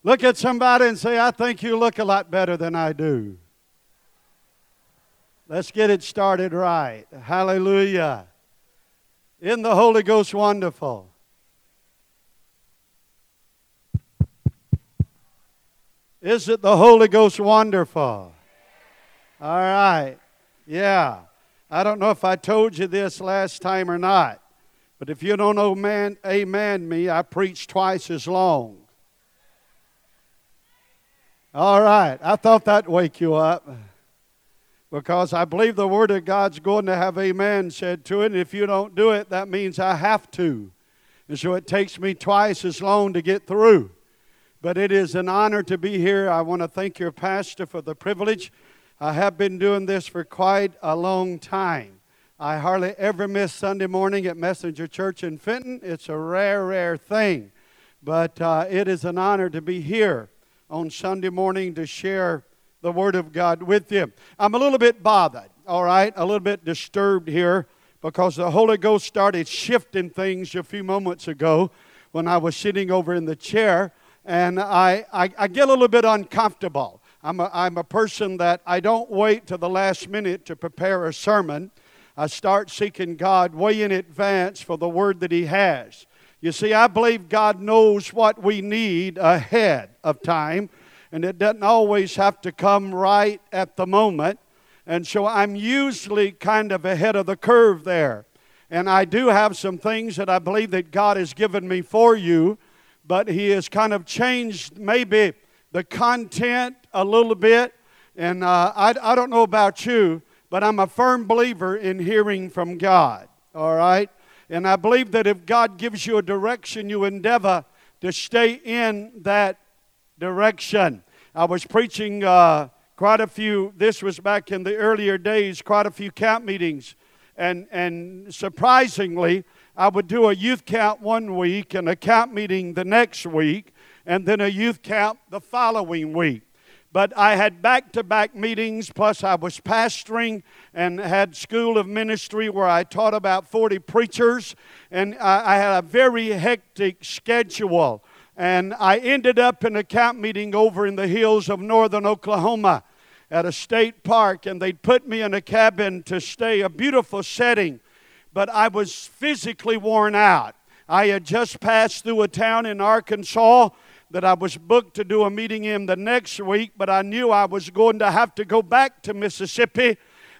Look at somebody and say, I think you look a lot better than I do. Let's get it started right. Hallelujah. Isn't the Holy Ghost wonderful? Isn't the Holy Ghost wonderful? All right. Yeah. I don't know if I told you this last time or not, but if you don't know amen me, I preach twice as long. All right. I thought that'd wake you up, because I believe the Word of God's going to have amen said to it, and if you don't do it, that means I have to. And so it takes me twice as long to get through. But it is an honor to be here. I want to thank your pastor for the privilege. I have been doing this for quite a long time. I hardly ever miss Sunday morning at Messenger Church in Fenton. It's a rare, rare thing. But it is an honor to be here on Sunday morning to share the Word of God with you. I'm a little bit bothered, all right, a little bit disturbed here, because the Holy Ghost started shifting things a few moments ago when I was sitting over in the chair. And I get a little bit uncomfortable. I'm a person that I don't wait till the last minute to prepare a sermon. I start seeking God way in advance for the word that He has. You see, I believe God knows what we need ahead of time, and it doesn't always have to come right at the moment. And so I'm usually kind of ahead of the curve there. And I do have some things that I believe that God has given me for you, but He has kind of changed maybe the content a little bit. And I don't know about you, but I'm a firm believer in hearing from God, all right? And I believe that if God gives you a direction, you endeavor to stay in that direction. I was preaching quite a few, this was back in the earlier days, quite a few camp meetings. And surprisingly, I would do a youth camp one week and a camp meeting the next week, and then a youth camp the following week. But I had back-to-back meetings, plus I was pastoring and had school of ministry where I taught about 40 preachers, and I had a very hectic schedule. And I ended up in a camp meeting over in the hills of northern Oklahoma at a state park, and they'd put me in a cabin to stay, a beautiful setting. But I was physically worn out. I had just passed through a town in Arkansas that I was booked to do a meeting in the next week, but I knew I was going to have to go back to Mississippi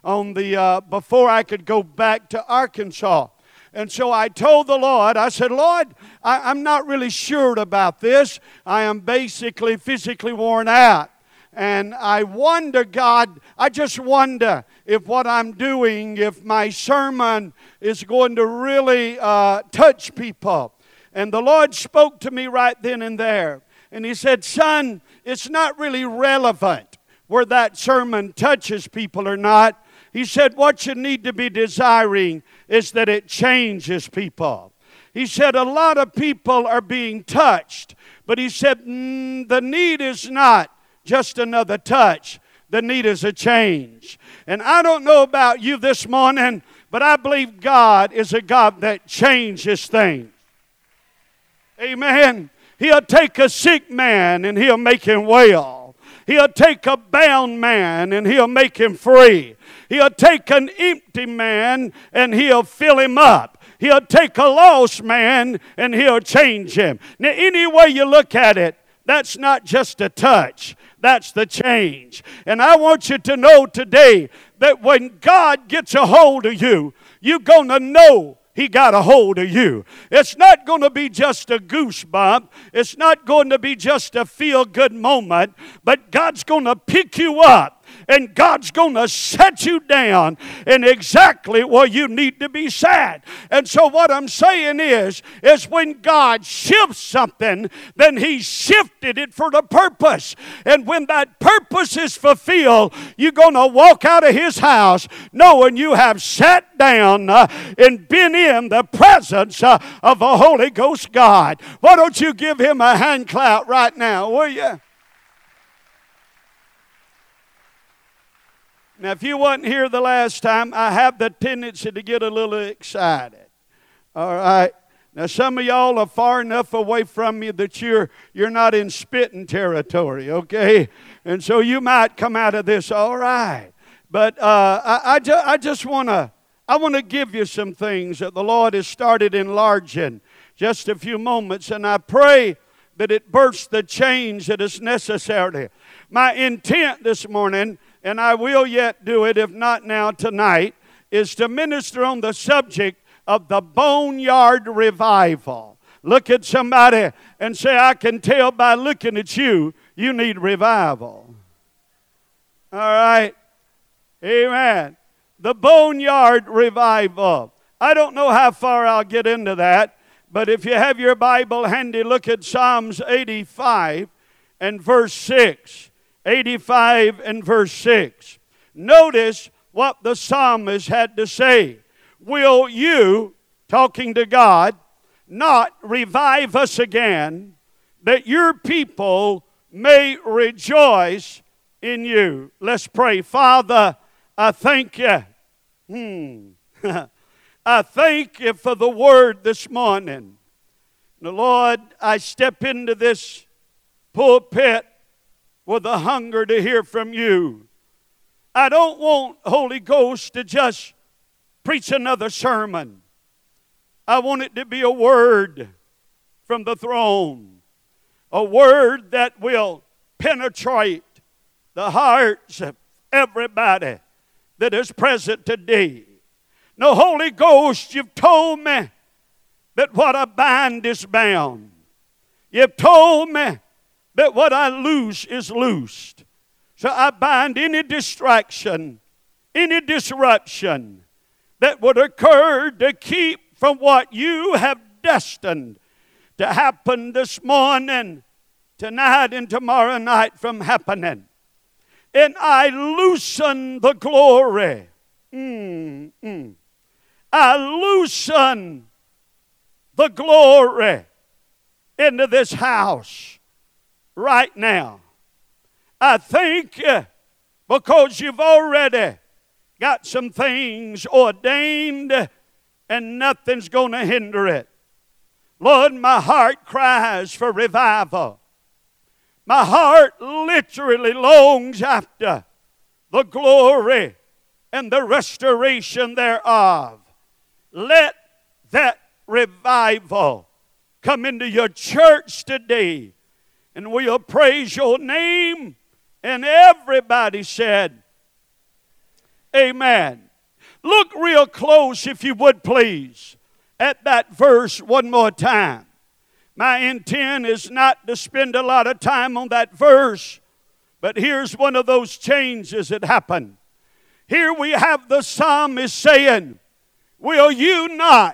before I could go back to Arkansas. And so I told the Lord, I said, Lord, I'm not really sure about this. I am basically physically worn out. And I wonder, God, I just wonder if what I'm doing, if my sermon is going to really touch people. And the Lord spoke to me right then and there. And He said, son, it's not really relevant where that sermon touches people or not. He said, what you need to be desiring is that it changes people. He said, a lot of people are being touched. But He said, the need is not just another touch. The need is a change. And I don't know about you this morning, but I believe God is a God that changes things. Amen. He'll take a sick man and He'll make him well. He'll take a bound man and He'll make him free. He'll take an empty man and He'll fill him up. He'll take a lost man and He'll change him. Now, any way you look at it, that's not just a touch. That's the change. And I want you to know today that when God gets a hold of you, you're going to know He got a hold of you. It's not going to be just a goosebump. It's not going to be just a feel-good moment. But God's going to pick you up. And God's going to set you down in exactly where you need to be sat. And so what I'm saying is when God shifts something, then He shifted it for the purpose. And when that purpose is fulfilled, you're going to walk out of His house knowing you have sat down and been in the presence of a Holy Ghost God. Why don't you give Him a hand clap right now, will you? Now, if you wasn't here the last time, I have the tendency to get a little excited. All right? Now, some of y'all are far enough away from me that you're not in spitting territory, okay? And so you might come out of this all right. But I just want to give you some things that the Lord has started enlarging just a few moments, and I pray that it bursts the change that is necessary. My intent this morning, and I will yet do it, if not now, tonight, is to minister on the subject of the Boneyard Revival. Look at somebody and say, I can tell by looking at you, you need revival. All right? Amen. The Boneyard Revival. I don't know how far I'll get into that, but if you have your Bible handy, look at Psalms 85 and verse 6. 85 and verse 6. Notice what the psalmist had to say. Will you, talking to God, not revive us again, that your people may rejoice in you? Let's pray. Father, I thank you. I thank you for the word this morning. The Lord, I step into this pulpit with a hunger to hear from you. I don't want Holy Ghost to just preach another sermon. I want it to be a word from the throne. A word that will penetrate the hearts of everybody that is present today. Now, Holy Ghost, you've told me that what I bind is bound. You've told me that what I loose is loosed. So I bind any distraction, any disruption that would occur to keep from what you have destined to happen this morning, tonight, and tomorrow night from happening. And I loosen the glory. I loosen the glory into this house right now. I thank you because you've already got some things ordained and nothing's going to hinder it. Lord, my heart cries for revival. My heart literally longs after the glory and the restoration thereof. Let that revival come into your church today, and we'll praise your name. And everybody said, amen. Look real close, if you would please, at that verse one more time. My intent is not to spend a lot of time on that verse, but here's one of those changes that happened. Here we have the psalmist saying, will you not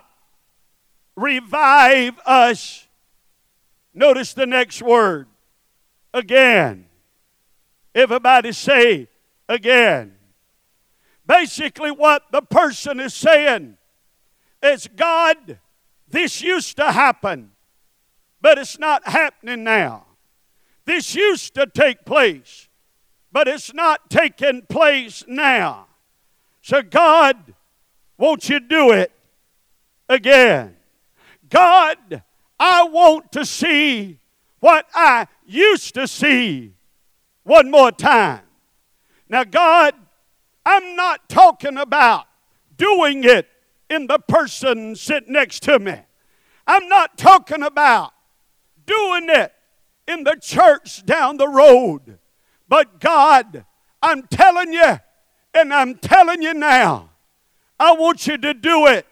revive us? Notice the next word, again. Everybody say, again. Basically what the person is saying is, God, this used to happen, but it's not happening now. This used to take place, but it's not taking place now. So God, won't you do it again? God, I want to see what I used to see one more time. Now, God, I'm not talking about doing it in the person sitting next to me. I'm not talking about doing it in the church down the road. But God, I'm telling you, and I'm telling you now, I want you to do it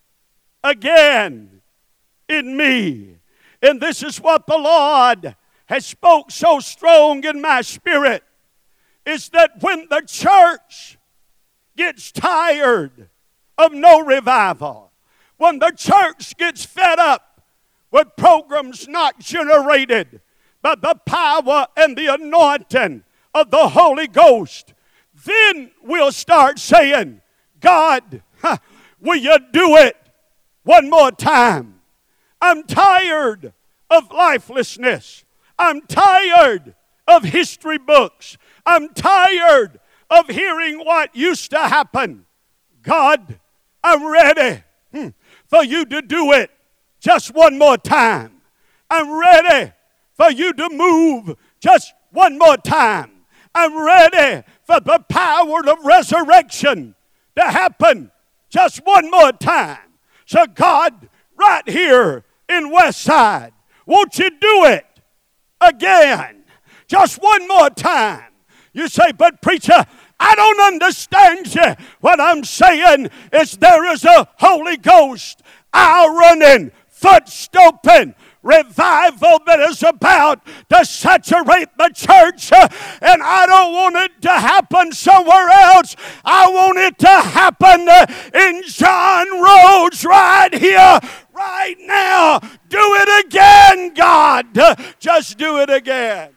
again in me. And this is what the Lord has spoke so strong in my spirit, is that when the church gets tired of no revival, when the church gets fed up with programs not generated by the power and the anointing of the Holy Ghost, then we'll start saying, God, will you do it one more time? I'm tired of lifelessness. I'm tired of history books. I'm tired of hearing what used to happen. God, I'm ready for you to do it just one more time. I'm ready for you to move just one more time. I'm ready for the power of resurrection to happen just one more time. So God, right here in Westside, won't you do it again? Just one more time. You say, but preacher, I don't understand you. What I'm saying is there is a Holy Ghost, running, foot-stomping revival that is about to saturate the church. And I don't want it to happen somewhere else. I want it to happen in John Rhodes right here, right now. Do it again, God. Just do it again.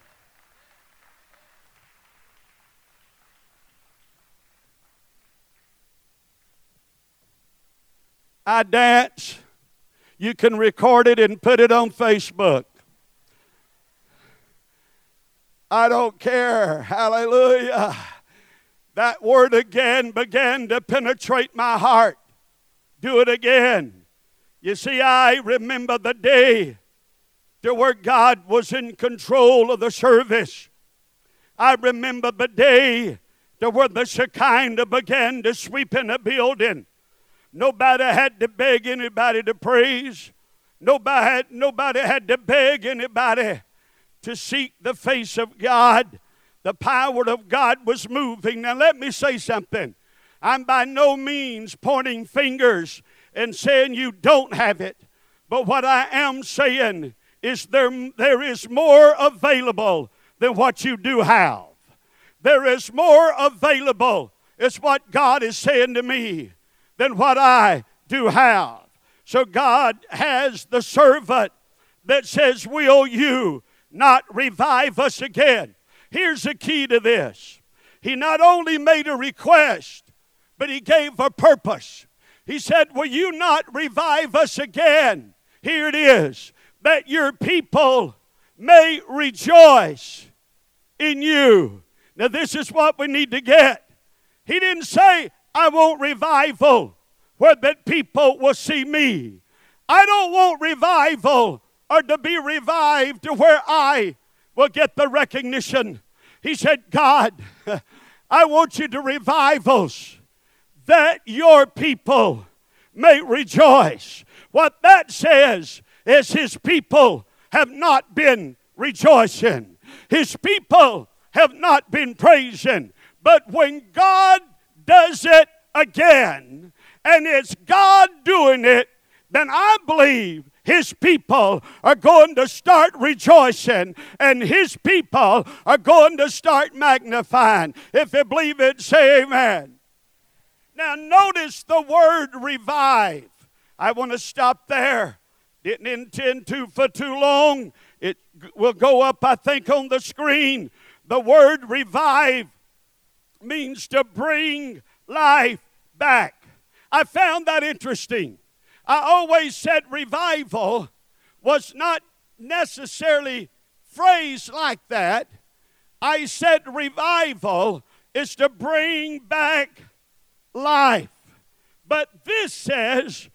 I dance. You can record it and put it on Facebook. I don't care. Hallelujah. That word again began to penetrate my heart. Do it again. You see, I remember the day to where God was in control of the service. I remember the day to where the Shekinah began to sweep in the building. Nobody had to beg anybody to praise. Nobody had to beg anybody to seek the face of God. The power of God was moving. Now let me say something. I'm by no means pointing fingers and saying you don't have it. But what I am saying is there is more available than what you do have. There is more available, is what God is saying to me, than what I do have. So God has the servant that says, will you not revive us again? Here's the key to this. He not only made a request, but he gave a purpose. He said, will you not revive us again? Here it is, that your people may rejoice in you. Now this is what we need to get. He didn't say, I want revival where that people will see me. I don't want revival or to be revived to where I will get the recognition. He said, God, I want you to revive us that your people may rejoice. What that says is his people have not been rejoicing. His people have not been praising. But when God does it again, and it's God doing it, then I believe his people are going to start rejoicing, and his people are going to start magnifying. If you believe it, say amen. Now notice the word revive. I want to stop there. Didn't intend to for too long. It will go up, I think, on the screen. The word revive means to bring life back. I found that interesting. I always said revival was not necessarily phrased like that. I said revival is to bring back life. But this says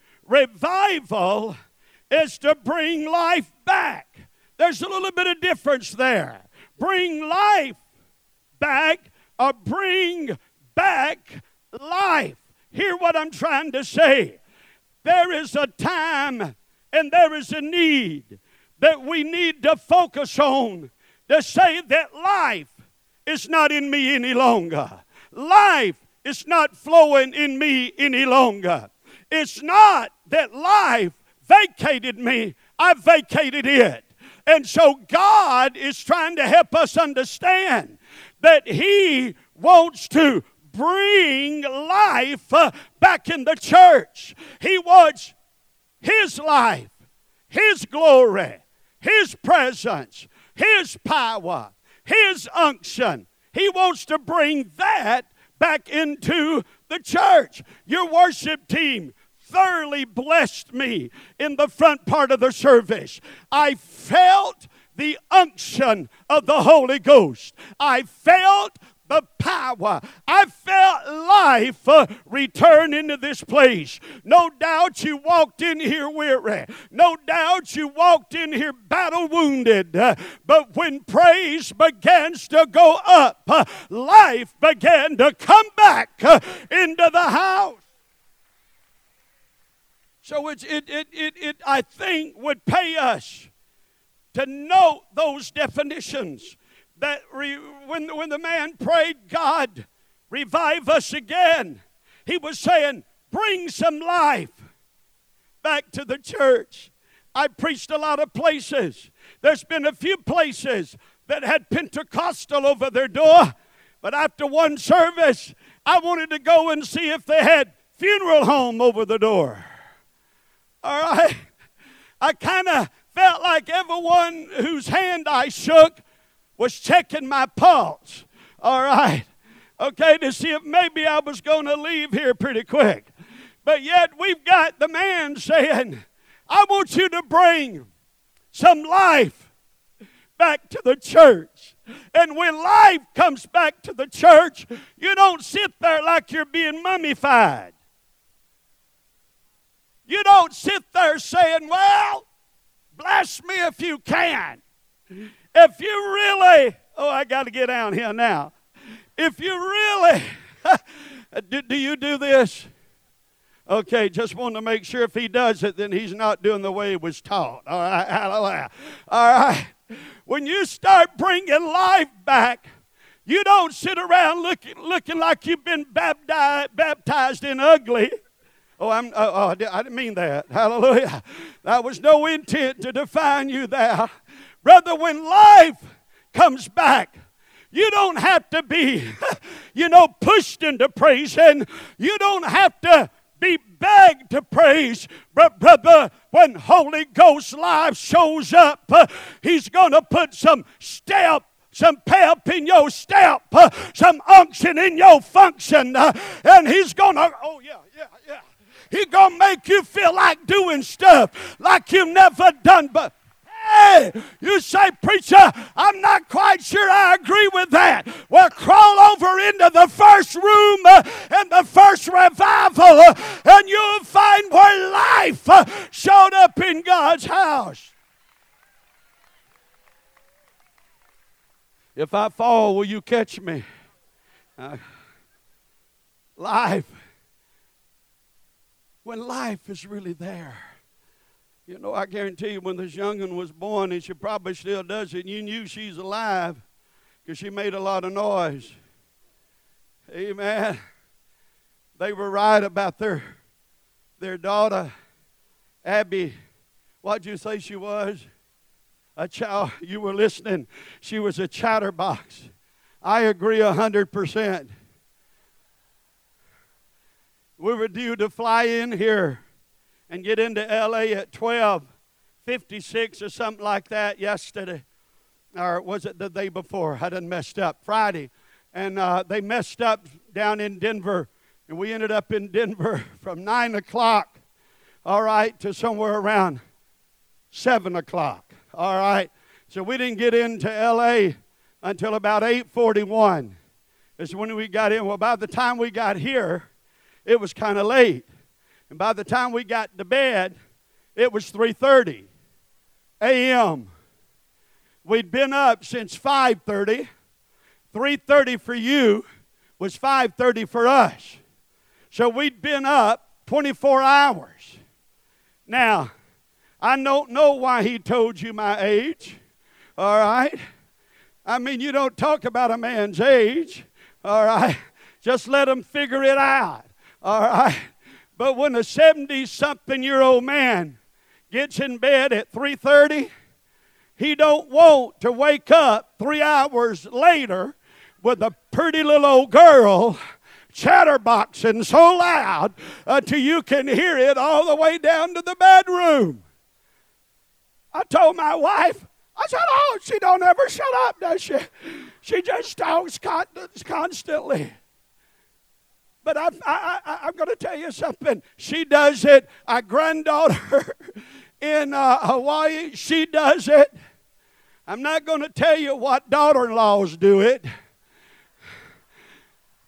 revival is to bring life back. There's a little bit of difference there. Bring life back or bring back life. Hear what I'm trying to say. There is a time and there is a need that we need to focus on to say that life is not in me any longer. Life is not flowing in me any longer. It's not that life vacated me, I vacated it. And so God is trying to help us understand that he wants to bring life back in the church. He wants his life, his glory, his presence, his power, his unction. He wants to bring that back into the church. Your worship team thoroughly blessed me in the front part of the service. I felt the unction of the Holy Ghost. I felt the power. I felt life return into this place. No doubt you walked in here weary. No doubt you walked in here battle wounded. But when praise begins to go up, life began to come back into the house. So it I think would pay us to note those definitions. That when the man prayed, God, revive us again, he was saying, bring some life back to the church. I preached a lot of places. There's been a few places that had Pentecostal over their door, but after one service, I wanted to go and see if they had funeral home over the door. All right? I kind of felt like everyone whose hand I shook was checking my pulse. All right. Okay, to see if maybe I was going to leave here pretty quick. But yet we've got the man saying, I want you to bring some life back to the church. And when life comes back to the church, you don't sit there like you're being mummified. You don't sit there saying, well, bless me if you can. If you really, I got to get down here now. If you really, do you do this? Okay, just want to make sure if he does it, then he's not doing the way he was taught. All right, hallelujah. All right. When you start bringing life back, you don't sit around looking like you've been baptized in ugly. I didn't mean that. Hallelujah. That was no intent to define you there. Brother, when life comes back, you don't have to be, pushed into praising. You don't have to be begged to praise. But brother, when Holy Ghost life shows up, he's going to put some pep in your step, some unction in your function, and he's going to, he's going to make you feel like doing stuff like you've never done. But hey, you say, preacher, I'm not quite sure I agree with that. Well, crawl over into the first room and the first revival, and you'll find where life showed up in God's house. If I fall, will you catch me? Life. When life is really there. I guarantee you when this young'un was born, and she probably still does it, and you knew she's alive because she made a lot of noise. Amen. They were right about their daughter, Abby. What'd you say she was? A child. You were listening. She was a chatterbox. I agree 100%. We were due to fly in here and get into L.A. at 12:56 or something like that yesterday. Or was it the day before? I done messed up. Friday. And they messed up down in Denver. And we ended up in Denver from 9 o'clock, all right, to somewhere around 7 o'clock, all right. So we didn't get into L.A. until about 8:41. Is when we got in. Well, by the time we got here, it was kind of late. And by the time we got to bed, it was 3:30 a.m. We'd been up since 5:30. 3:30 for you was 5:30 for us. So we'd been up 24 hours. Now, I don't know why he told you my age, all right? I mean, you don't talk about a man's age, all right? Just let him figure it out, all right? But when a 70-something-year-old man gets in bed at 3:30, he don't want to wake up 3 hours later with a pretty little old girl chatterboxing so loud until you can hear it all the way down to the bedroom. I told my wife, I said, oh, she don't ever shut up, does she? She just talks constantly. But I'm going to tell you something. She does it. Our granddaughter in Hawaii, she does it. I'm not going to tell you what daughter-in-laws do it.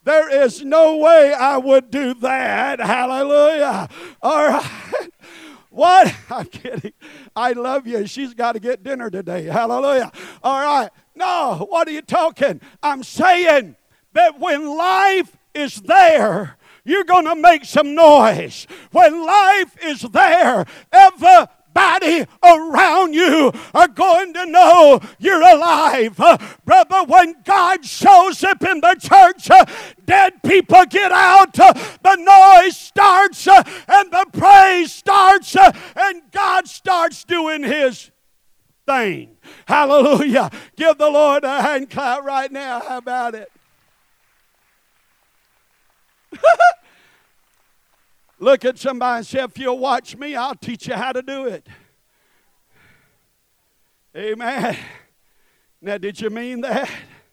There is no way I would do that. Hallelujah. All right. What? I'm kidding. I love you. She's got to get dinner today. Hallelujah. All right. No, what are you talking? I'm saying that when life is there, you're going to make some noise. When life is there, everybody around you are going to know you're alive. Brother, when God shows up in the church, dead people get out, the noise starts, and the praise starts, and God starts doing His thing. Hallelujah. Give the Lord a hand clap right now. How about it? Look at somebody and say, if you'll watch me, I'll teach you how to do it. Amen. Now, did you mean that?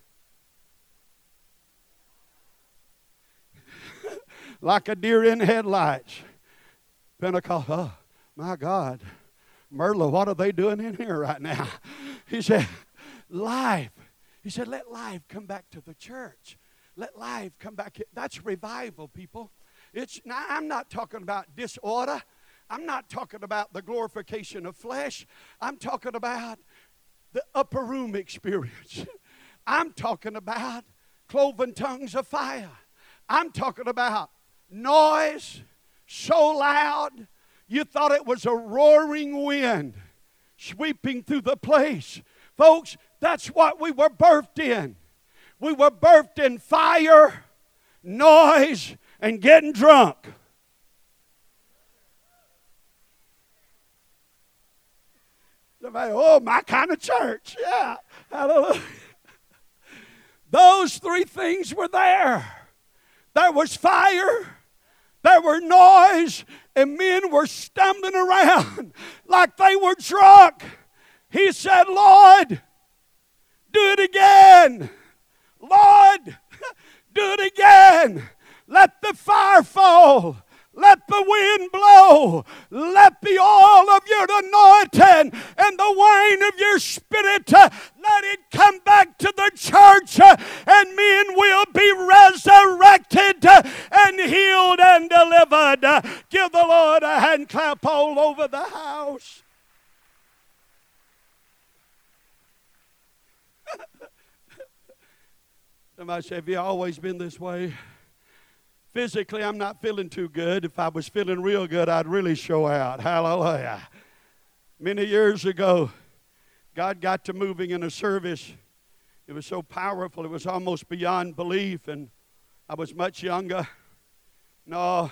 Like a deer in headlights. Pentecost, oh, my God. Merla, what are they doing in here right now? He said, life. He said, let life come back to the church. Let life come back. That's revival, people. Now, I'm not talking about disorder. I'm not talking about the glorification of flesh. I'm talking about the upper room experience. I'm talking about cloven tongues of fire. I'm talking about noise so loud you thought it was a roaring wind sweeping through the place. Folks, that's what we were birthed in. We were birthed in fire, noise, and getting drunk. Somebody, oh, my kind of church. Yeah, hallelujah. Those three things were there. There was fire, there were noise, and men were stumbling around like they were drunk. He said, Lord, do it again. Lord, do it again. Let the fire fall. Let the wind blow. Let the oil of your anointing and the wine of your spirit, let it come back to the church, and men will be resurrected and healed and delivered. Give the Lord a hand clap all over the house. Somebody say, have you always been this way? Physically, I'm not feeling too good. If I was feeling real good, I'd really show out. Hallelujah. Many years ago, God got to moving in a service. It was so powerful, it was almost beyond belief, and I was much younger. No,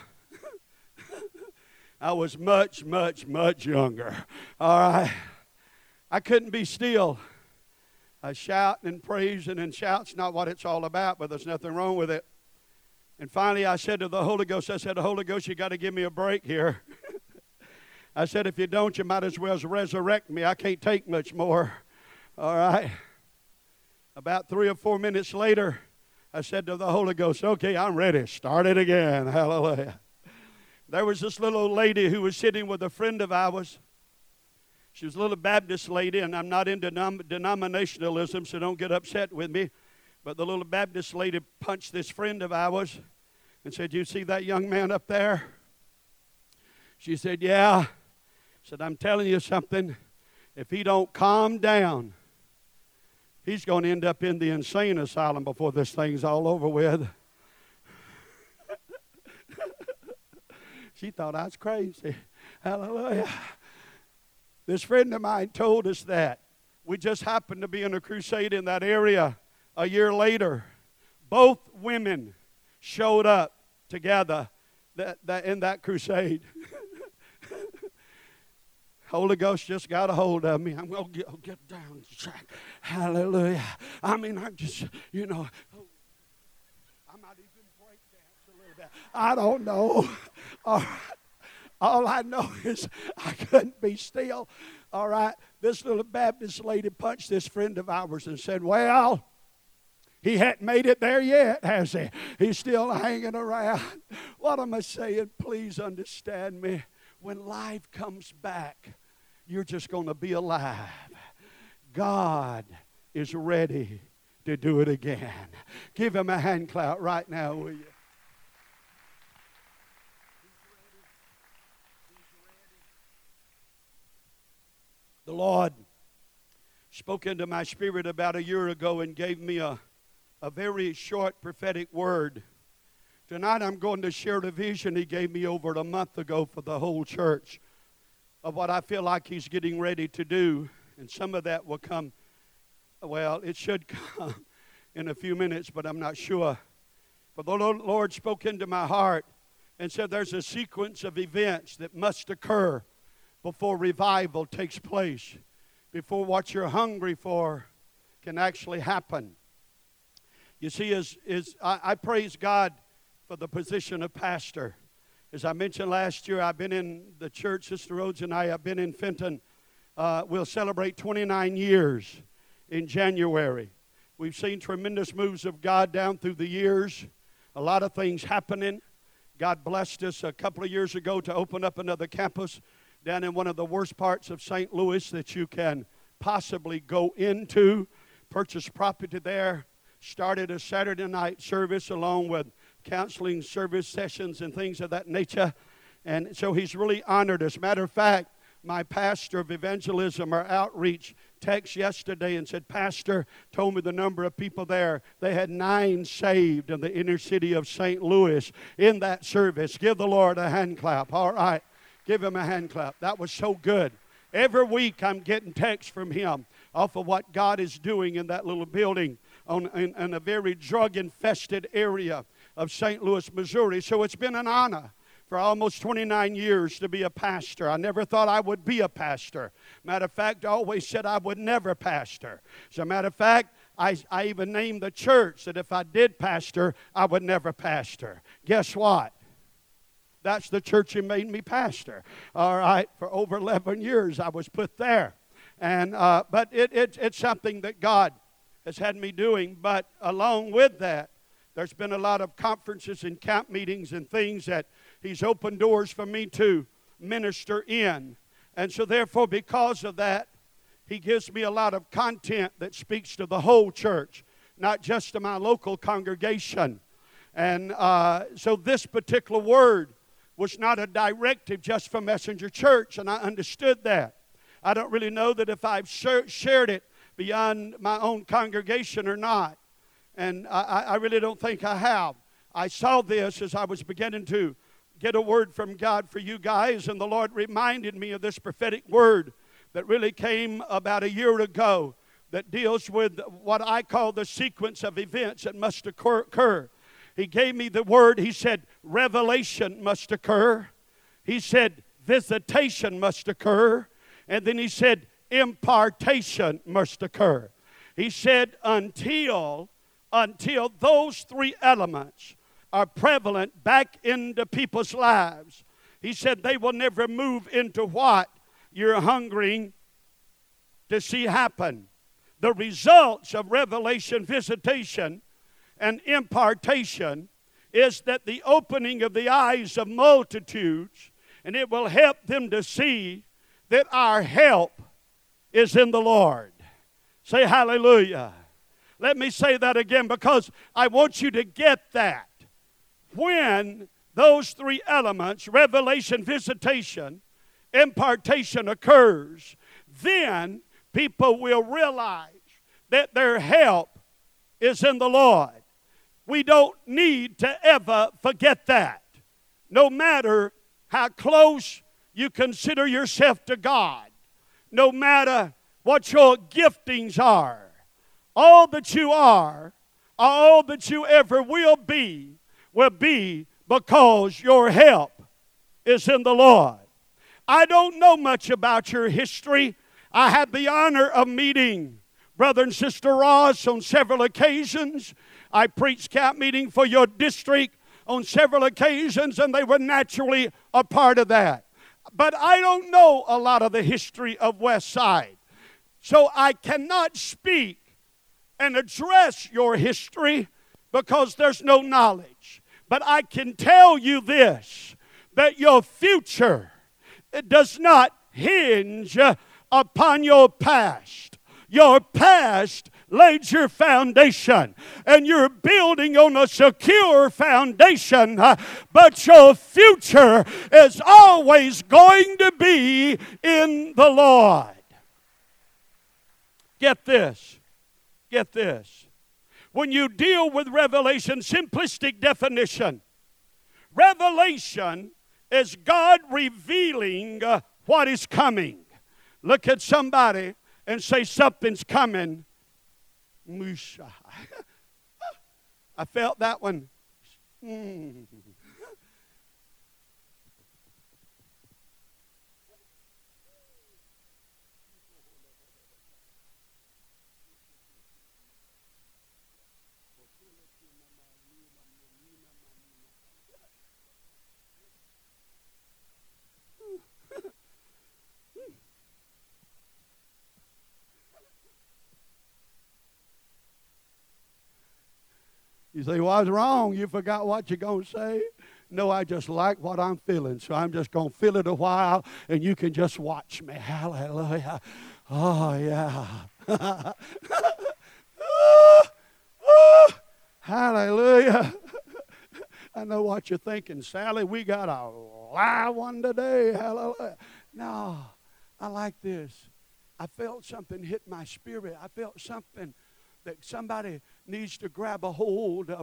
I was much, much, much younger. All right. I couldn't be still. I shouting and praising, and shout's not what it's all about, but there's nothing wrong with it. And finally, I said to the Holy Ghost, Holy Ghost, you got to give me a break here. I said, if you don't, you might as well resurrect me. I can't take much more. All right. About 3 or 4 minutes later, I said to the Holy Ghost, okay, I'm ready. Start it again. Hallelujah. There was this little old lady who was sitting with a friend of ours. She was a little Baptist lady, and I'm not into denominationalism, so don't get upset with me. But the little Baptist lady punched this friend of ours and said, you see that young man up there? She said, yeah. Said, I'm telling you something. If he don't calm down, he's going to end up in the insane asylum before this thing's all over with. She thought I was crazy. Hallelujah. This friend of mine told us that. We just happened to be in a crusade in that area. A year later, both women showed up together in that crusade. Holy Ghost just got a hold of me. I'm going to get down the track. Hallelujah. I mean, I'm just, I might even break dance a little bit. I don't know. All I know is I couldn't be still. All right. This little Baptist lady punched this friend of ours and said, well, he hadn't made it there yet, has he? He's still hanging around. What am I saying? Please understand me. When life comes back, you're just going to be alive. God is ready to do it again. Give him a hand clap right now, will you? The Lord spoke into my spirit about a year ago and gave me a very short prophetic word. Tonight I'm going to share the vision He gave me over a month ago for the whole church of what I feel like He's getting ready to do. And some of that will come, well, it should come in a few minutes, but I'm not sure. For the Lord spoke into my heart and said there's a sequence of events that must occur before revival takes place, before what you're hungry for can actually happen. You see, I praise God for the position of pastor. As I mentioned last year, I've been in the church, Sister Rhodes and I have been in Fenton. We'll celebrate 29 years in January. We've seen tremendous moves of God down through the years, a lot of things happening. God blessed us a couple of years ago to open up another campus down in one of the worst parts of St. Louis that you can possibly go into. Purchased property there, started a Saturday night service along with counseling service sessions and things of that nature. And so He's really honored us. Matter of fact, my pastor of evangelism or outreach texted yesterday and said, Pastor told me the number of people there. They had 9 saved in the inner city of St. Louis in that service. Give the Lord a hand clap. All right. Give Him a hand clap. That was so good. Every week I'm getting texts from him off of what God is doing in that little building in a very drug-infested area of St. Louis, Missouri. So it's been an honor for almost 29 years to be a pastor. I never thought I would be a pastor. Matter of fact, I always said I would never pastor. As a matter of fact, I even named the church that if I did pastor, I would never pastor. Guess what? That's the church He made me pastor. All right, for over 11 years I was put there. And but it's something that God has had me doing. But along with that, there's been a lot of conferences and camp meetings and things that He's opened doors for me to minister in. And so therefore, because of that, He gives me a lot of content that speaks to the whole church, not just to my local congregation. And so this particular word was not a directive just for Messenger Church, and I understood that. I don't really know that if I've shared it beyond my own congregation or not, and I really don't think I have. I saw this as I was beginning to get a word from God for you guys, and the Lord reminded me of this prophetic word that really came about a year ago that deals with what I call the sequence of events that must occur. He gave me the word. He said, revelation must occur. He said, visitation must occur. And then He said, impartation must occur. He said, until those 3 elements are prevalent back into people's lives, He said, they will never move into what you're hungering to see happen. The results of revelation, visitation, and impartation is that the opening of the eyes of multitudes, and it will help them to see that our help is in the Lord. Say hallelujah. Let me say that again because I want you to get that. When those 3 elements, revelation, visitation, impartation occurs, then people will realize that their help is in the Lord. We don't need to ever forget that. No matter how close you consider yourself to God, no matter what your giftings are, all that you are, all that you ever will be because your help is in the Lord. I don't know much about your history. I had the honor of meeting Brother and Sister Ross on several occasions. I preached camp meeting for your district on several occasions, and they were naturally a part of that. But I don't know a lot of the history of West Side. So I cannot speak and address your history because there's no knowledge. But I can tell you this, that your future does not hinge upon your past. Your past laid your foundation, and you're building on a secure foundation, but your future is always going to be in the Lord. Get this. Get this. When you deal with revelation, simplistic definition, revelation is God revealing what is coming. Look at somebody and say, something's coming. I felt that one. You say, well, I was wrong. You forgot what you're going to say. No, I just like what I'm feeling, so I'm just going to feel it a while, and you can just watch me. Hallelujah. Oh, yeah. Hallelujah. I know what you're thinking, Sally. We got a live one today. Hallelujah. No, I like this. I felt something hit my spirit. I felt something that somebody needs to grab a hold of.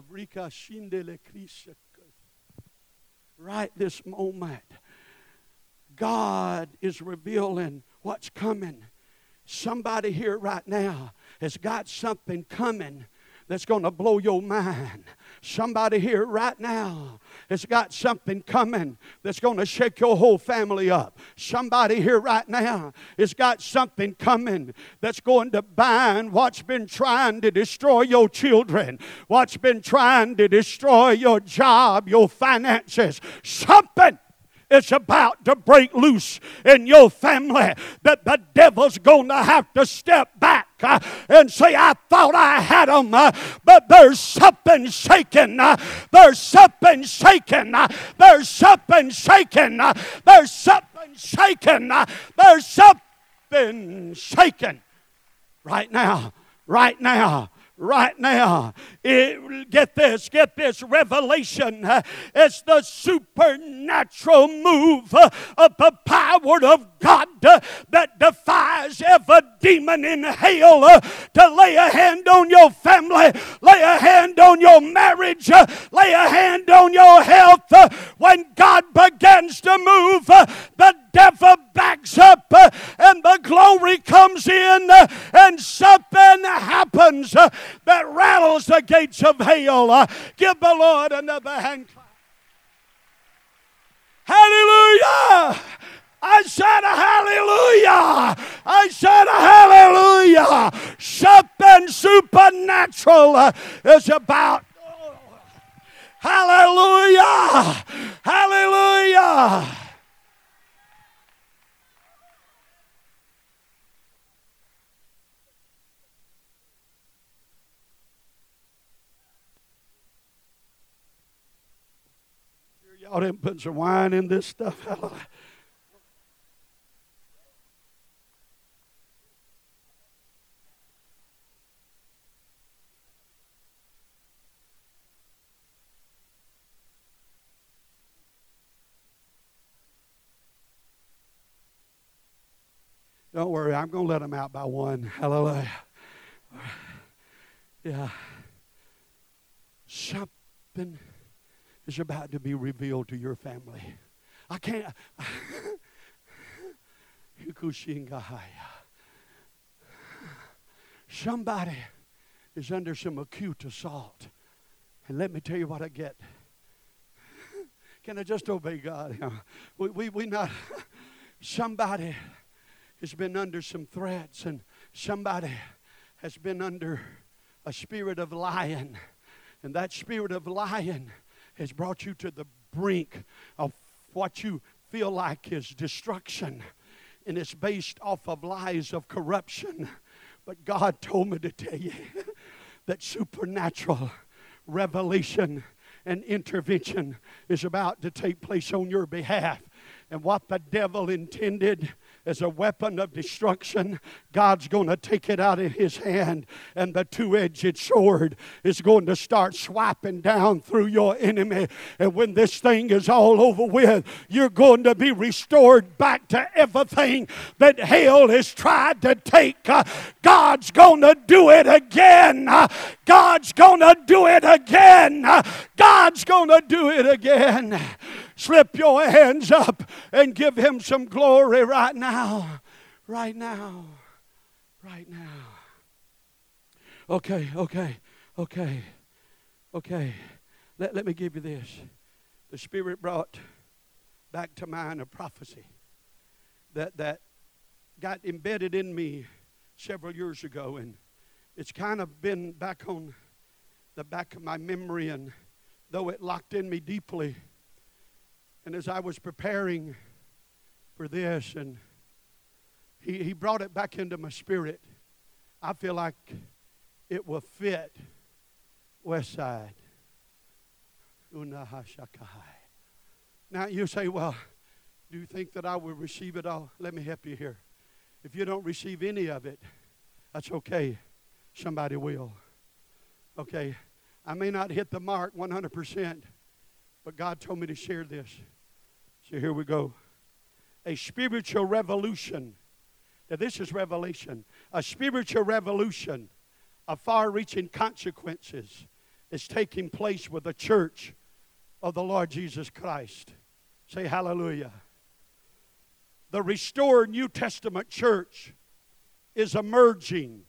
Right this moment. God is revealing what's coming. Somebody here right now has got something coming that's going to blow your mind. Somebody here right now has got something coming that's going to shake your whole family up. Somebody here right now has got something coming that's going to bind what's been trying to destroy your children, what's been trying to destroy your job, your finances. Something is about to break loose in your family that the devil's going to have to step back and say, I thought I had them, but there's something shaking. There's something shaking. There's something shaking. There's something shaking. There's something shaking. Right now. Right now. Right now, get this, revelation is the supernatural move of the power of God that defies every demon in hell to lay a hand on your family, lay a hand on your marriage, lay a hand on your health. When God begins to move, the devil backs up and the glory comes in and something happens that rattles the gates of hell. Give the Lord another hand clap. Hallelujah! I said hallelujah! I said hallelujah! Something supernatural is about. Hallelujah! Hallelujah! Y'all didn't put some wine in this stuff. Don't worry, I'm going to let them out by one. Hallelujah. Yeah. Something is about to be revealed to your family. I can't. Somebody is under some acute assault. And let me tell you what I get. Can I just obey God? We not. Somebody has been under some threats, and somebody has been under a spirit of lying. And that spirit of lying has brought you to the brink of what you feel like is destruction. And it's based off of lies of corruption. But God told me to tell you that supernatural revelation and intervention is about to take place on your behalf. And what the devil intended as a weapon of destruction, God's going to take it out of His hand, and the two-edged sword is going to start swiping down through your enemy. And when this thing is all over with, you're going to be restored back to everything that hell has tried to take. God's going to do it again. God's going to do it again. God's going to do it again. Slip your hands up and give Him some glory right now. Right now. Right now. Okay. Let me give you this. The Spirit brought back to mind a prophecy that got embedded in me several years ago, and it's kind of been back on the back of my memory, and though it locked in me deeply, and as I was preparing for this, and he brought it back into my spirit, I feel like it will fit Westside. Now you say, well, do you think that I will receive it all? Let me help you here. If you don't receive any of it, that's okay. Somebody will. Okay, I may not hit the mark 100%, but God told me to share this. So here we go. A spiritual revolution. Now this is revelation. A spiritual revolution of far-reaching consequences is taking place with the church of the Lord Jesus Christ. Say hallelujah. The restored New Testament church is emerging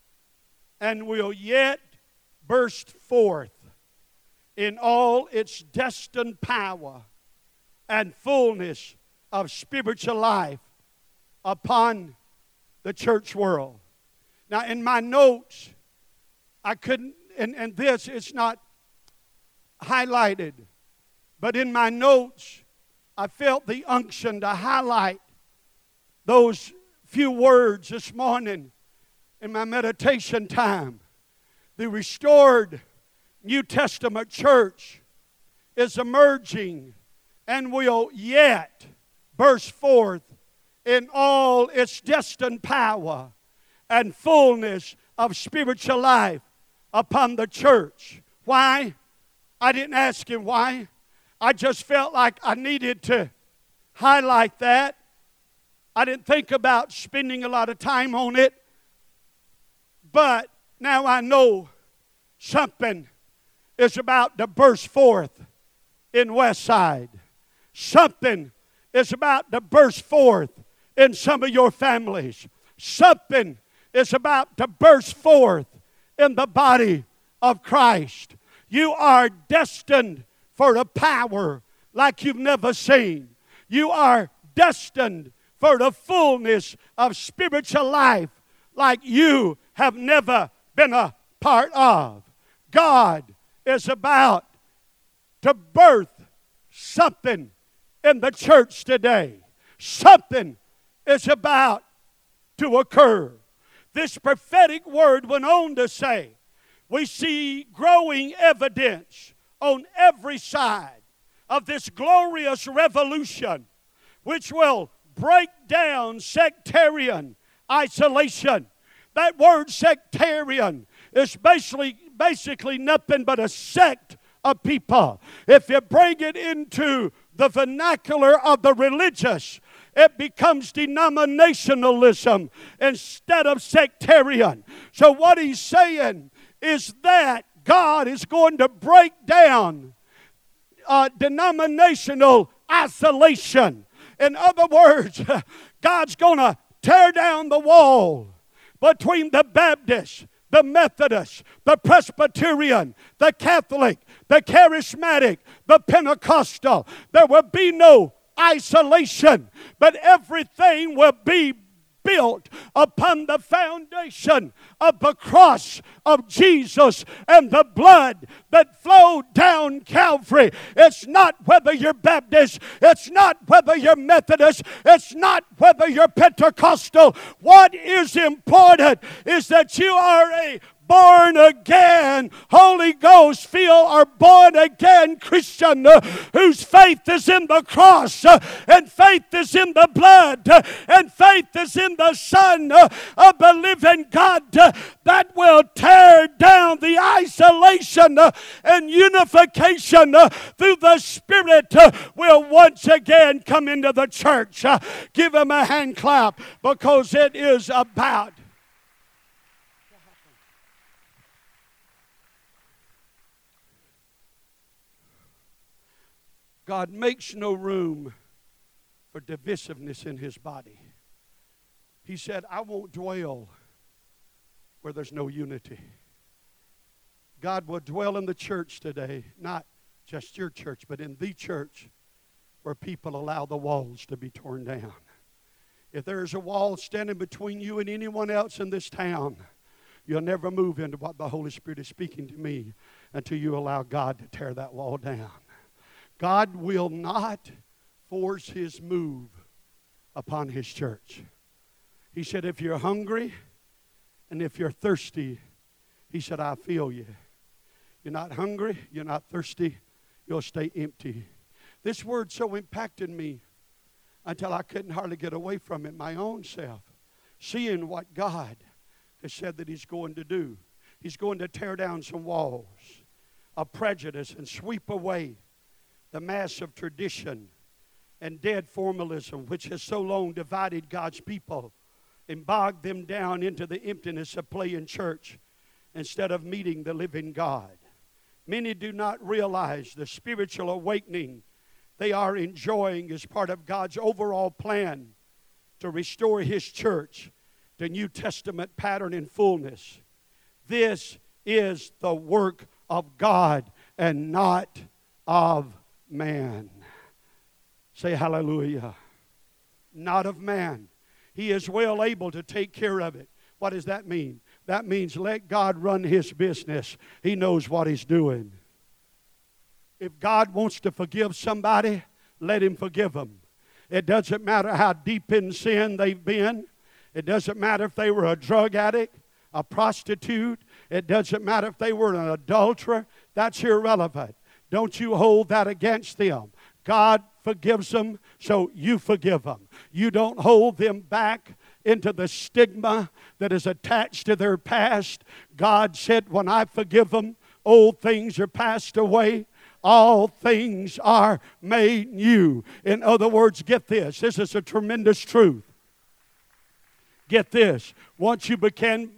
and will yet burst forth in all its destined power and fullness of spiritual life upon the church world. Now in my notes, I couldn't, and this is not highlighted, but in my notes, I felt the unction to highlight those few words this morning in my meditation time. The restored New Testament church is emerging and will yet burst forth in all its destined power and fullness of spiritual life upon the church. Why? I didn't ask him why. I just felt like I needed to highlight that. I didn't think about spending a lot of time on it. But now I know something is about to burst forth in Westside. Something is about to burst forth in some of your families. Something is about to burst forth in the body of Christ. You are destined for a power like you've never seen. You are destined for the fullness of spiritual life like you have never been a part of. God is about to birth something in the church today. Something is about to occur. This prophetic word went on to say, we see growing evidence on every side of this glorious revolution which will break down sectarian isolation. That word sectarian is basically nothing but a sect of people. If you bring it into the vernacular of the religious, it becomes denominationalism instead of sectarian. So what he's saying is that God is going to break down denominational isolation. In other words, God's going to tear down the wall between the Baptist, the Methodist, the Presbyterian, the Catholic, the Charismatic, the Pentecostal. There will be no isolation, but everything will be built upon the foundation of the cross of Jesus and the blood that flowed down Calvary. It's not whether you're Baptist, it's not whether you're Methodist, it's not whether you're Pentecostal. What is important is that you are a born again, Holy Ghost filled or born again Christian whose faith is in the cross and faith is in the blood and faith is in the Son of the living God, that will tear down the isolation and unification through the Spirit, will once again come into the church. Give him a hand clap, because it is about to happen. God makes no room for divisiveness in his body. He said, I won't dwell where there's no unity. God will dwell in the church today, not just your church, but in the church where people allow the walls to be torn down. If there's a wall standing between you and anyone else in this town, you'll never move into what the Holy Spirit is speaking to me until you allow God to tear that wall down. God will not force his move upon his church. He said, if you're hungry and if you're thirsty, he said, I feel you. You're not hungry, you're not thirsty, you'll stay empty. This word so impacted me until I couldn't hardly get away from it my own self. Seeing what God has said that he's going to do. He's going to tear down some walls of prejudice and sweep away the mass of tradition and dead formalism which has so long divided God's people and bogged them down into the emptiness of playing church instead of meeting the living God. Many do not realize the spiritual awakening they are enjoying as part of God's overall plan to restore his church to New Testament pattern and fullness. This is the work of God and not of man. Say hallelujah. Not of man. He is well able to take care of it. What does that mean? That means let God run his business. He knows what he's doing. If God wants to forgive somebody, let him forgive them. It doesn't matter how deep in sin they've been. It doesn't matter if they were a drug addict, a prostitute. It doesn't matter if they were an adulterer. That's irrelevant. Don't you hold that against them. God forgives them, so you forgive them. You don't hold them back into the stigma that is attached to their past. God said, when I forgive them, old things are passed away. All things are made new. In other words, get this. This is a tremendous truth. Get this. Once you became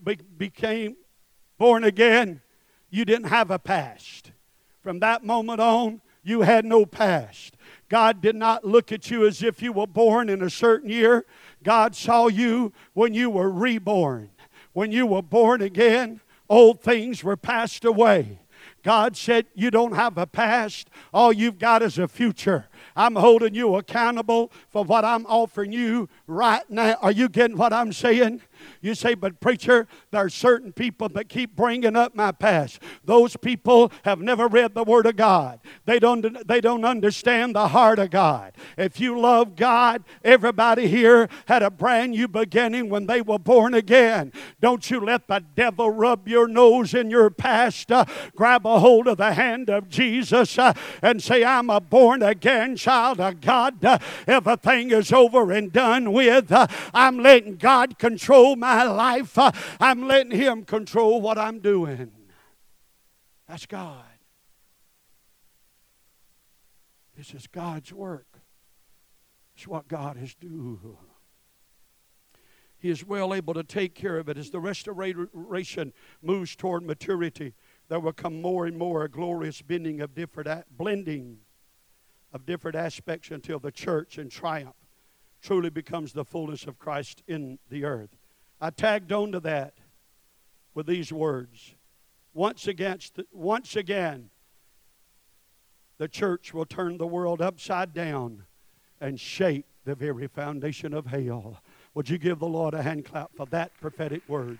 born again, you didn't have a past. From that moment on, you had no past. God did not look at you as if you were born in a certain year. God saw you when you were reborn. When you were born again, old things were passed away. God said, you don't have a past. All you've got is a future. I'm holding you accountable for what I'm offering you right now. Are you getting what I'm saying? You say, but preacher, there are certain people that keep bringing up my past. Those people have never read the Word of God. They don't understand the heart of God. If you love God, everybody here had a brand new beginning when they were born again. Don't you let the devil rub your nose in your past. Grab a hold of the hand of Jesus and say, I'm a born again child of God. Everything is over and done with. I'm letting God control my life. I'm letting him control what I'm doing. That's God. This is God's work. It's what God is doing. He is well able to take care of it. As the restoration moves toward maturity, there will come more and more a glorious blending of different aspects until the church in triumph truly becomes the fullness of Christ in the earth. I tagged on to that with these words. Once again, the church will turn the world upside down and shake the very foundation of hell. Would you give the Lord a hand clap for that prophetic word?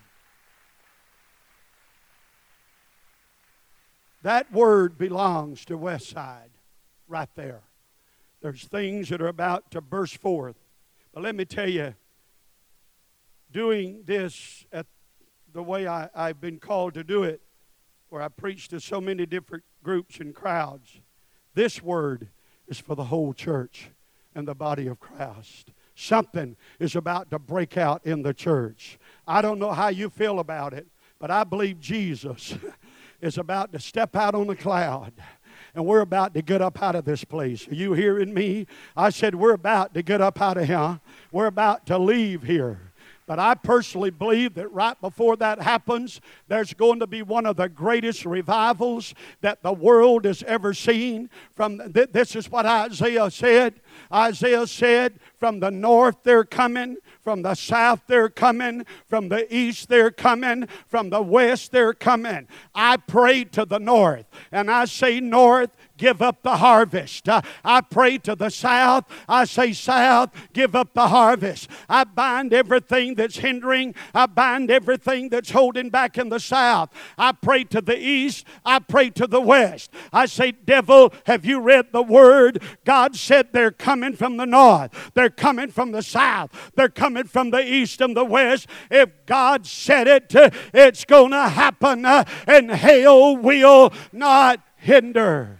That word belongs to Westside right there. There's things that are about to burst forth. But let me tell you, doing this at the way I've been called to do it, where I preach to so many different groups and crowds. This word is for the whole church and the body of Christ. Something is about to break out in the church. I don't know how you feel about it, but I believe Jesus is about to step out on the cloud. And we're about to get up out of this place. Are you hearing me? I said we're about to get up out of here. We're about to leave here. But I personally believe that right before that happens, there's going to be one of the greatest revivals that the world has ever seen. This is what Isaiah said. Isaiah said, from the north they're coming, from the south they're coming, from the east they're coming, from the west they're coming. I pray to the north, and I say, north, give up the harvest. I pray to the south. I say, south, give up the harvest. I bind everything that's hindering. I bind everything that's holding back in the south. I pray to the east. I pray to the west. I say, devil, have you read the word? God said they're coming from the north. They're coming from the south. They're coming from the east and the west. If God said it, it's going to happen, and hell will not hinder.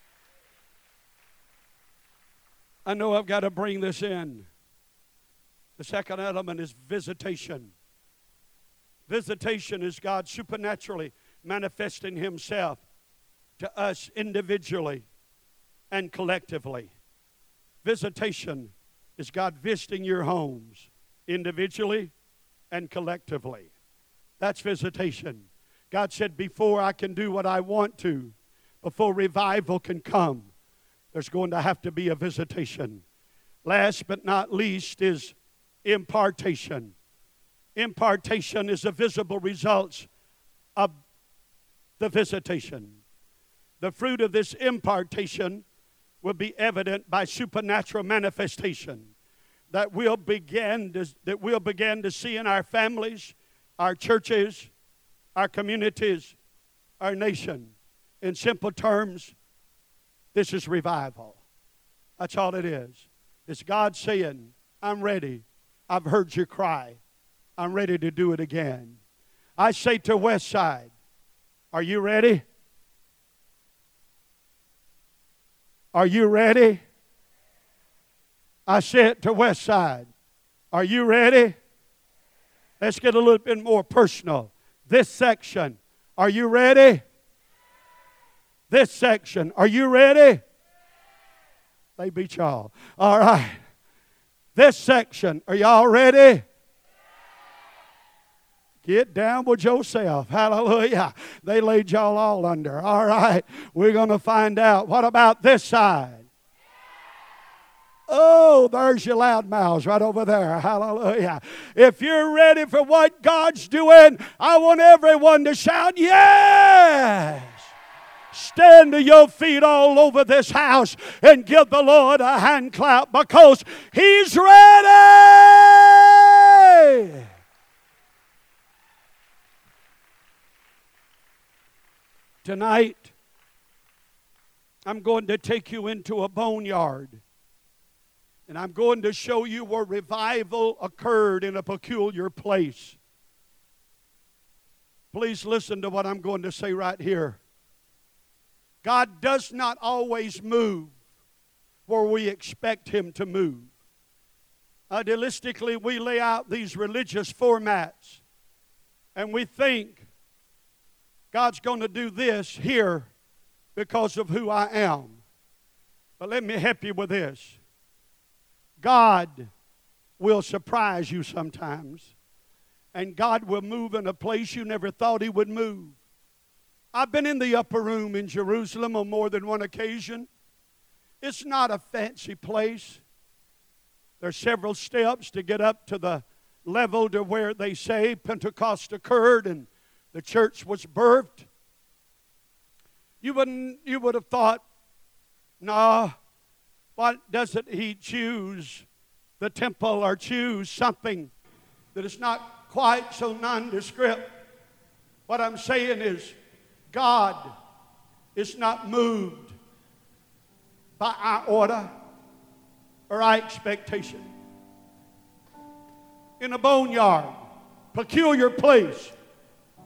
I know I've got to bring this in. The second element is visitation. Visitation is God supernaturally manifesting Himself to us individually and collectively. Visitation is God visiting your homes individually and collectively. That's visitation. God said, before I can do what I want to, before revival can come, there's going to have to be a visitation. Last but not least is impartation. Impartation is the visible results of the visitation. The fruit of this impartation will be evident by supernatural manifestation that we'll begin to see in our families, our churches, our communities, our nation. In simple terms, this is revival. That's all it is. It's God saying, I'm ready. I've heard your cry. I'm ready to do it again. I say to Westside, are you ready? Are you ready? I say it to Westside. Are you ready? Let's get a little bit more personal. This section, are you ready? This section, are you ready? They beat y'all. All right. This section, are y'all ready? Get down with yourself. Hallelujah. They laid y'all all under. All right. We're going to find out. What about this side? Oh, there's your loud mouths right over there. Hallelujah. If you're ready for what God's doing, I want everyone to shout, yes. Stand to your feet all over this house and give the Lord a hand clap because He's ready. Tonight, I'm going to take you into a boneyard. And I'm going to show you where revival occurred in a peculiar place. Please listen to what I'm going to say right here. God does not always move where we expect Him to move. Idealistically, we lay out these religious formats, and we think God's going to do this here because of who I am. But let me help you with this. God will surprise you sometimes, and God will move in a place you never thought He would move. I've been in the upper room in Jerusalem on more than one occasion. It's not a fancy place. There's several steps to get up to the level to where they say Pentecost occurred and the church was birthed. You would have thought, no, why doesn't He choose the temple or choose something that is not quite so nondescript? What I'm saying is, God is not moved by our order or our expectation. In a boneyard, peculiar place,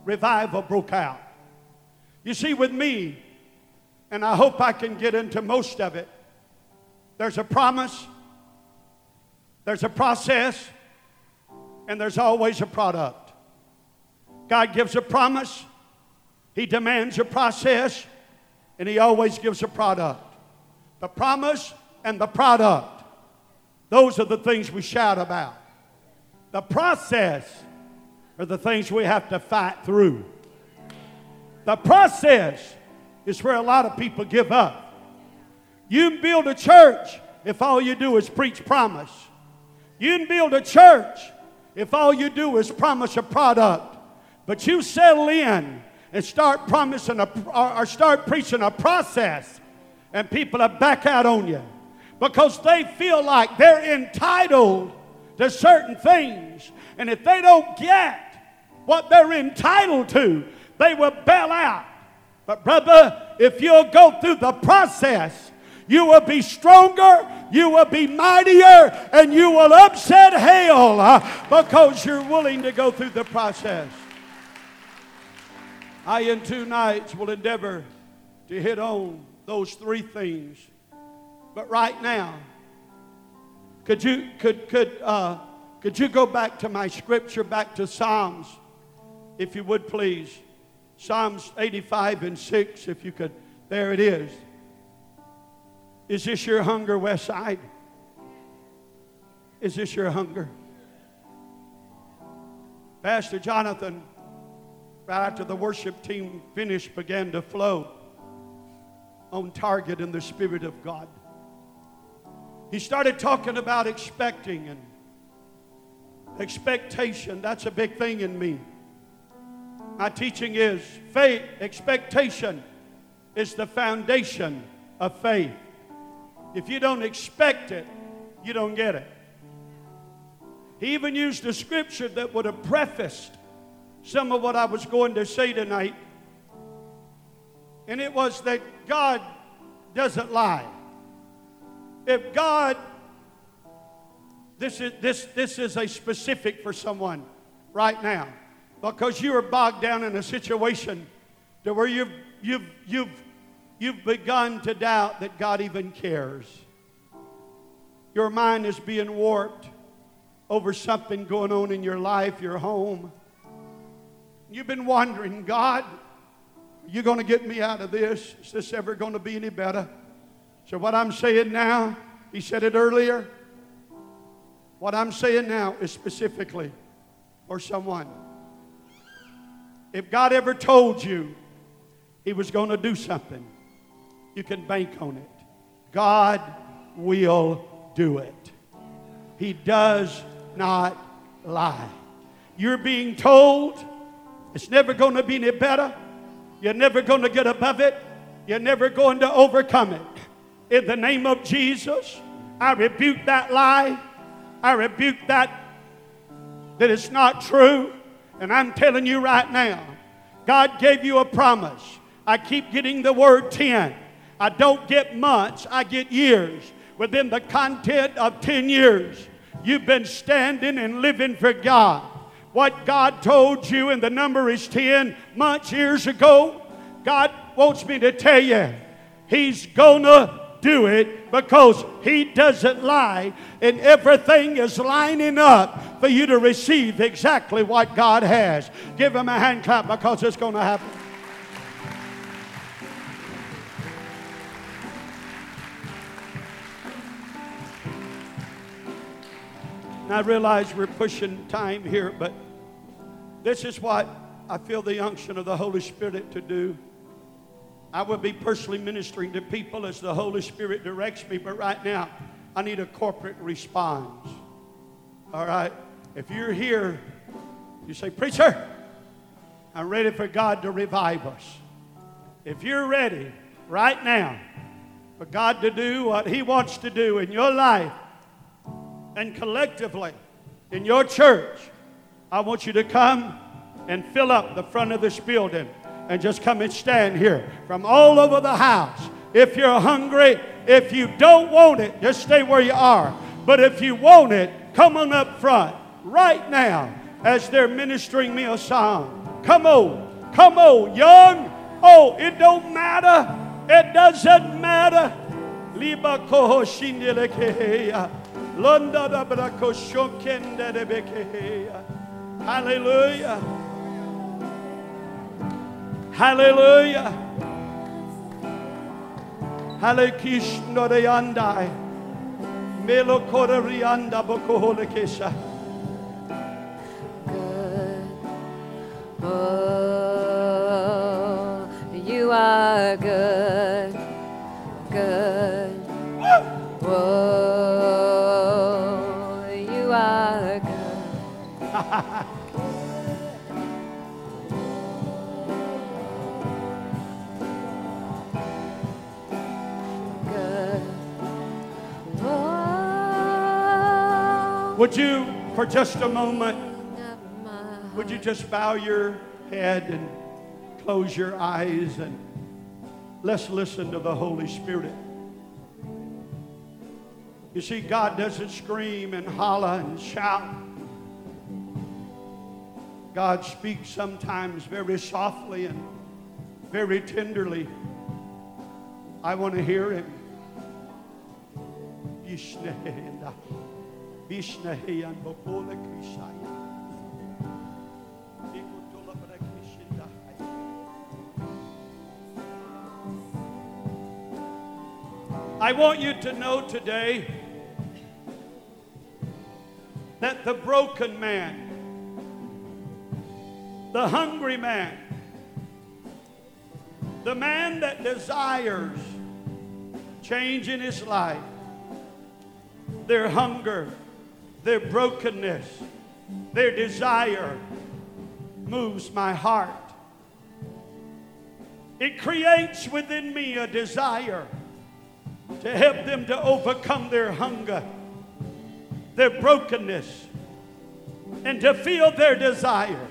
revival broke out. You see, with me, and I hope I can get into most of it, there's a promise, there's a process, and there's always a product. God gives a promise, He demands a process, and He always gives a product. The promise and the product, those are the things we shout about. The process are the things we have to fight through. The process is where a lot of people give up. You can build a church if all you do is preach promise. You can build a church if all you do is promise a product. But you settle in and start promising or start preaching a process, and people are back out on you because they feel like they're entitled to certain things. And if they don't get what they're entitled to, they will bail out. But brother, if you'll go through the process, you will be stronger, you will be mightier, and you will upset hell because you're willing to go through the process. I, in 2 nights, will endeavor to hit on those 3 things. But right now, could you go back to my scripture, back to Psalms, if you would please? Psalms 85 and 6, if you could. There it is. Is this your hunger, Westside? Is this your hunger? Pastor Jonathan, right after the worship team finished, began to flow on target in the Spirit of God. He started talking about expecting and expectation. That's a big thing in me. My teaching is faith, expectation is the foundation of faith. If you don't expect it, you don't get it. He even used a scripture that would have prefaced some of what I was going to say tonight. And it was that God doesn't lie. If God, this is a specific for someone right now, because you are bogged down in a situation to where you've begun to doubt that God even cares. Your mind is being warped over something going on in your life, your home. You've been wondering, God, are you going to get me out of this? Is this ever going to be any better? So what I'm saying now, he said it earlier. What I'm saying now is specifically for someone. If God ever told you He was going to do something, you can bank on it. God will do it. He does not lie. You're being told it's never going to be any better. You're never going to get above it. You're never going to overcome it. In the name of Jesus, I rebuke that lie. I rebuke that it's not true. And I'm telling you right now, God gave you a promise. I keep getting the word 10. I don't get months, I get years. Within the content of 10 years, you've been standing and living for God. What God told you, and the number is 10 months, years ago, God wants me to tell you, He's gonna do it because He doesn't lie, and everything is lining up for you to receive exactly what God has. Give Him a hand clap because it's going to happen. And I realize we're pushing time here, but this is what I feel the unction of the Holy Spirit to do. I will be personally ministering to people as the Holy Spirit directs me, but right now, I need a corporate response. All right? If you're here, you say, Preacher, I'm ready for God to revive us. If you're ready right now for God to do what He wants to do in your life and collectively in your church, I want you to come and fill up the front of this building. And just come and stand here from all over the house. If you're hungry, if you don't want it, just stay where you are. But if you want it, come on up front right now as they're ministering me a song. Come on. Come on. Young. Oh, it don't matter. It doesn't matter. Liba koho shindelekeheya. Londa da brako shokende debekeheya. Hallelujah. Hallelujah. Halekishno de yandai. Melo kore rianda bokoholekesha. Good. Oh, you are good. Good. Oh, you are good. Good. Oh, Would you, for just a moment, would you just bow your head and close your eyes and let's listen to the Holy Spirit. You see, God doesn't scream and holler and shout. God speaks sometimes very softly and very tenderly. I want to hear Him. I want you to know today that the broken man, the hungry man, the man that desires change in his life, their hunger, their brokenness, their desire moves my heart. It creates within me a desire to help them to overcome their hunger, their brokenness, and to feel their desire.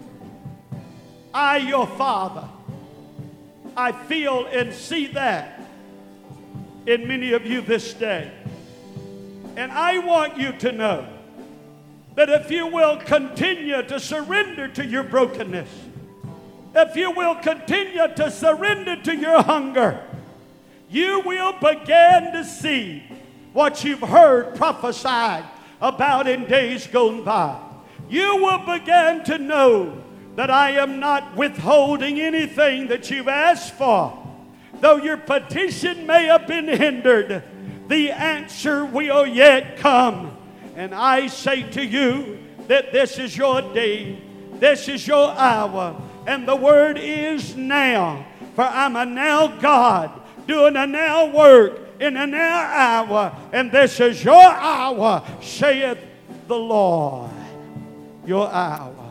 I, your Father, I feel and see that in many of you this day. And I want you to know that if you will continue to surrender to your brokenness, if you will continue to surrender to your hunger, you will begin to see what you've heard prophesied about in days gone by. You will begin to know that I am not withholding anything that you've asked for. Though your petition may have been hindered, the answer will yet come. And I say to you that this is your day, this is your hour, and the word is now. For I'm a now God, doing a now work in a now hour, and this is your hour, saith the Lord. Your hour.